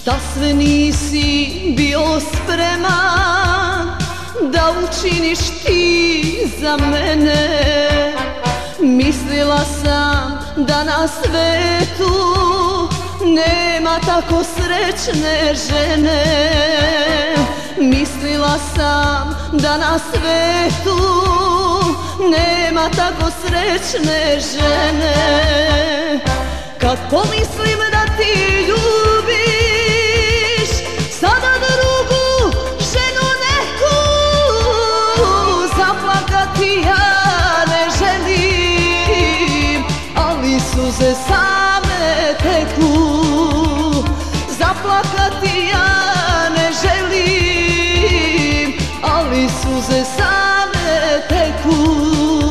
Šta sve nisi bio spreman da učiniš ti za mene? Mislila sam da na svetu nema tako srećne žene. Mislila sam da na svetu nema tako srećne žene. Kad pomislim da ti ljubiš sada drugu ženu neku, zaplakati ja ne želim, ali suze same teku. Zaplakati ja ne želim, ali suze same teku.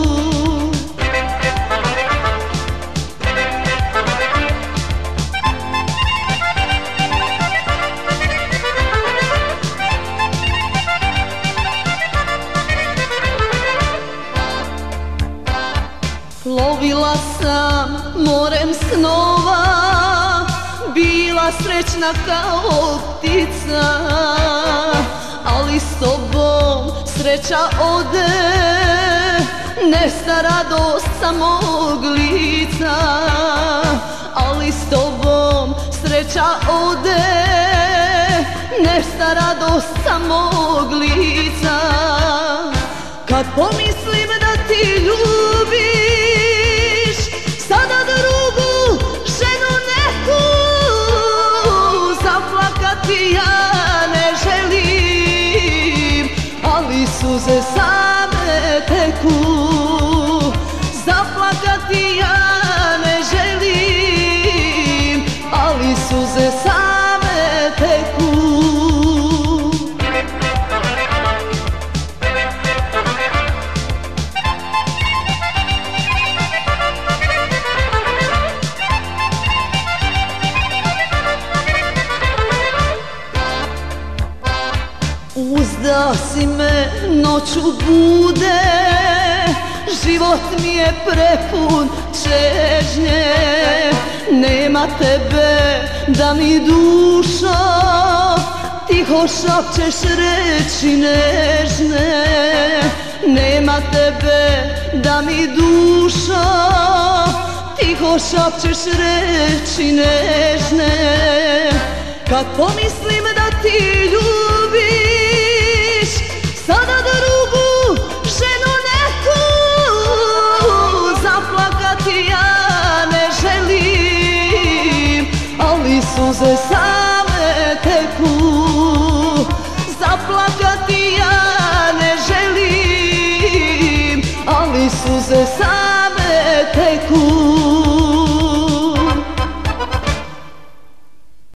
Plovila sam morem snova, bila srećna kao ptica, ali s tobom sreća ode, nesta radost sa mog lica. Ali s tobom sreća ode, nesta radost sa mog lica. Kad pomislim da ti ljubiš sada drugu ženu neku, zaplakati ja ne želim, ali suze same teku. Zaplakati ja ne želim, ali suze same teku. Uzda si me, noću bude, život mi je prepun čežnje. Nema tebe da mi dušo tiho šapćeš reči nežne. Nema tebe da mi dušo tiho šapćeš reči nežne. Kad pomislim da ti ljubiš sada drugu ženu neku, zaplakati ja ne želim, ali suze